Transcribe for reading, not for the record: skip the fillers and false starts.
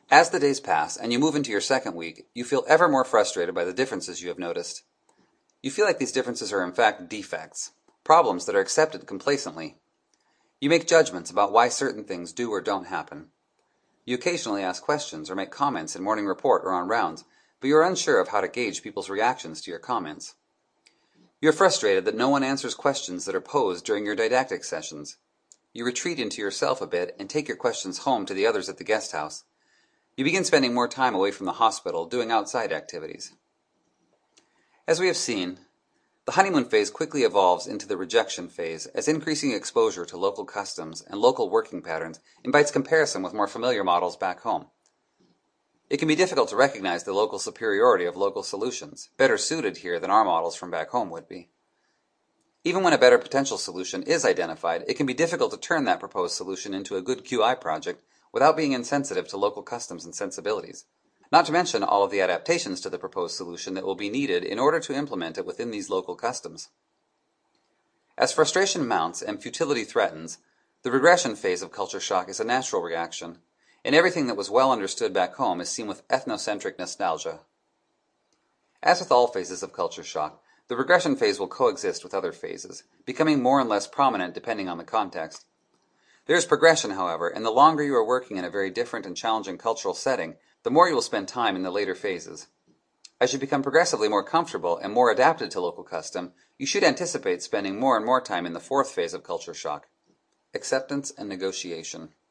As the days pass and you move into your second week, you feel ever more frustrated by the differences you have noticed. You feel like these differences are in fact defects, problems that are accepted complacently. You make judgments about why certain things do or don't happen. You occasionally ask questions or make comments in morning report or on rounds, but you are unsure of how to gauge people's reactions to your comments. You are frustrated that no one answers questions that are posed during your didactic sessions. You retreat into yourself a bit and take your questions home to the others at the guest house. You begin spending more time away from the hospital doing outside activities. As we have seen, the honeymoon phase quickly evolves into the rejection phase as increasing exposure to local customs and local working patterns invites comparison with more familiar models back home. It can be difficult to recognize the local superiority of local solutions, better suited here than our models from back home would be. Even when a better potential solution is identified, it can be difficult to turn that proposed solution into a good QI project without being insensitive to local customs and sensibilities, not to mention all of the adaptations to the proposed solution that will be needed in order to implement it within these local customs. As frustration mounts and futility threatens, the regression phase of culture shock is a natural reaction, and everything that was well understood back home is seen with ethnocentric nostalgia. As with all phases of culture shock, the regression phase will coexist with other phases, becoming more and less prominent depending on the context. There is progression, however, and the longer you are working in a very different and challenging cultural setting, the more you will spend time in the later phases. As you become progressively more comfortable and more adapted to local custom, you should anticipate spending more and more time in the fourth phase of culture shock, acceptance and negotiation.